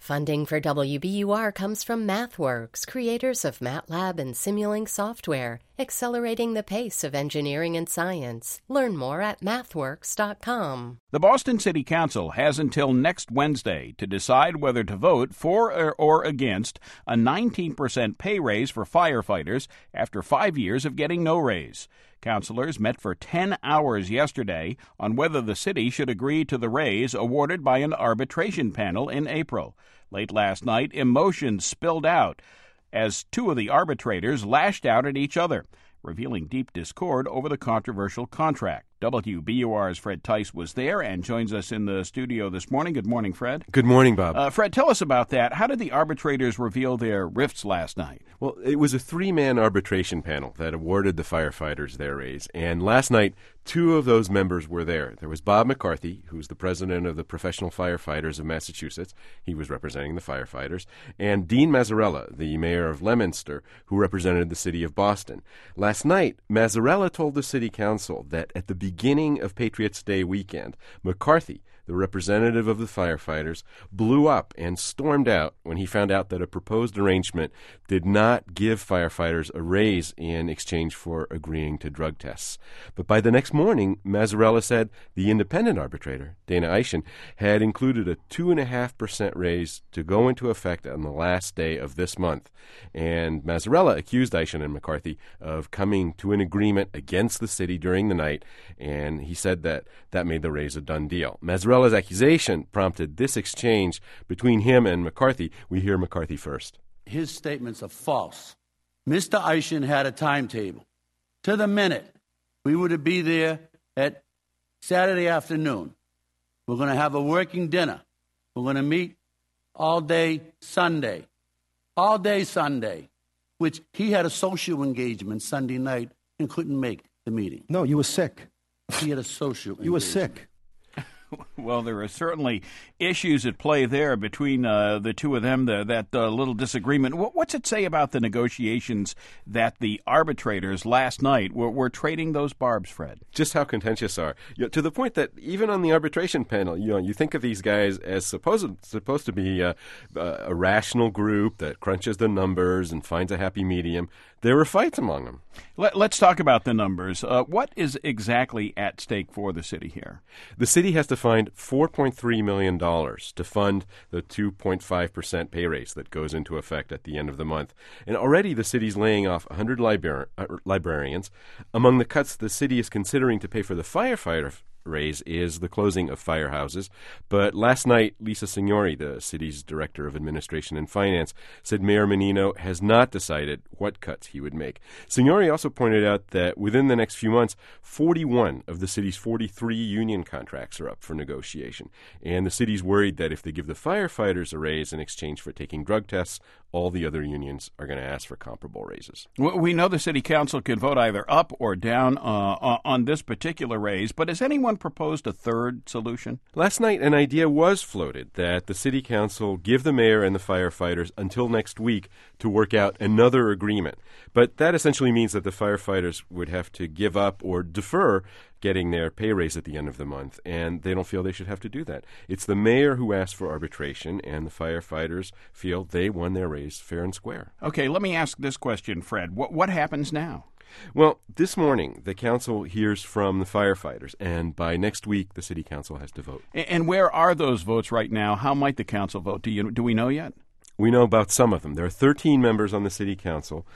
Funding for WBUR comes from MathWorks, creators of MATLAB and Simulink software, accelerating the pace of engineering and science. Learn more at mathworks.com. The Boston City Council has until next Wednesday to decide whether to vote for or against a 19% pay raise for firefighters after 5 years of getting no raise. Councilors met for 10 hours yesterday on whether the city should agree to the raise awarded by an arbitration panel in April. Late last night, emotions spilled out as two of the arbitrators lashed out at each other, revealing deep discord over the controversial contract. WBUR's Fred Tice was there and joins us in the studio this morning. Good morning, Fred. Good morning, Bob. Fred, tell us about that. How did the arbitrators reveal their rifts last night? Well, it was a three-man arbitration panel that awarded the firefighters their raise. And last night, two of those members were there. There was Bob McCarthy, who's the president of the Professional Firefighters of Massachusetts. He was representing the firefighters. And Dean Mazzarella, the mayor of Leominster, who represented the city of Boston. Last night, Mazzarella told the city council that at the beginning of Patriots' Day weekend, McCarthy, the representative of the firefighters, blew up and stormed out when he found out that a proposed arrangement did not give firefighters a raise in exchange for agreeing to drug tests. But by the next morning, Mazzarella said the independent arbitrator, Dana Eischen, had included a 2.5% raise to go into effect on the last day of this month. And Mazzarella accused Eischen and McCarthy of coming to an agreement against the city during the night, and he said that made the raise a done deal. Mazzarella's accusation prompted this exchange between him and McCarthy. We hear McCarthy first. His statements are false. Mr. Eischen had a timetable. To the minute, we were to be there at Saturday afternoon. We're going to have a working dinner. We're going to meet all day Sunday, which he had a social engagement Sunday night and couldn't make the meeting. No, you were sick. He had a social engagement. You were sick. Well, there are certainly issues at play there between the two of them, that little disagreement. What's it say about the negotiations that the arbitrators last night were trading those barbs, Fred? Just how contentious are. To the point that even on the arbitration panel, you think of these guys as supposed to be a rational group that crunches the numbers and finds a happy medium. There were fights among them. Let's talk about the numbers. What is exactly at stake for the city here? The city has to find $4.3 million to fund the 2.5% pay raise that goes into effect at the end of the month. And already the city's laying off 100 librarians. Among the cuts the city is considering to pay for the firefighter raise is the closing of firehouses. But last night, Lisa Signori, the city's director of administration and finance, said Mayor Menino has not decided what cuts he would make. Signori also pointed out that within the next few months, 41 of the city's 43 union contracts are up for negotiation. And the city's worried that if they give the firefighters a raise in exchange for taking drug tests, all the other unions are going to ask for comparable raises. We know the city council can vote either up or down on this particular raise, but has anyone proposed a third solution? Last night, an idea was floated that the city council give the mayor and the firefighters until next week to work out another agreement. But that essentially means that the firefighters would have to give up or defer getting their pay raise at the end of the month, and they don't feel they should have to do that. It's the mayor who asked for arbitration, and the firefighters feel they won their raise fair and square. Okay, let me ask this question, Fred. What happens now? Well, this morning, the council hears from the firefighters, and by next week, the city council has to vote. And where are those votes right now? How might the council vote? Do we know yet? We know about some of them. There are 13 members on the city council.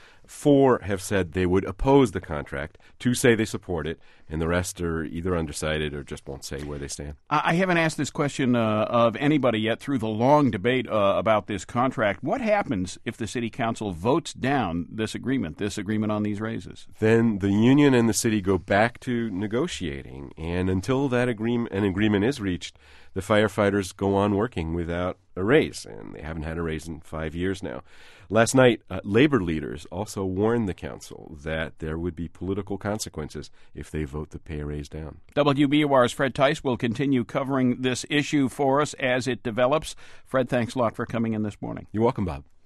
4 have said they would oppose the contract. 2 say they support it, and the rest are either undecided or just won't say where they stand. I haven't asked this question of anybody yet through the long debate about this contract. What happens if the city council votes down this agreement on these raises? Then the union and the city go back to negotiating, and until that an agreement is reached, the firefighters go on working without a raise, and they haven't had a raise in 5 years now. Last night, labor leaders also warned the council that there would be political consequences if they vote the pay raise down. WBUR's Fred Tice will continue covering this issue for us as it develops. Fred, thanks a lot for coming in this morning. You're welcome, Bob.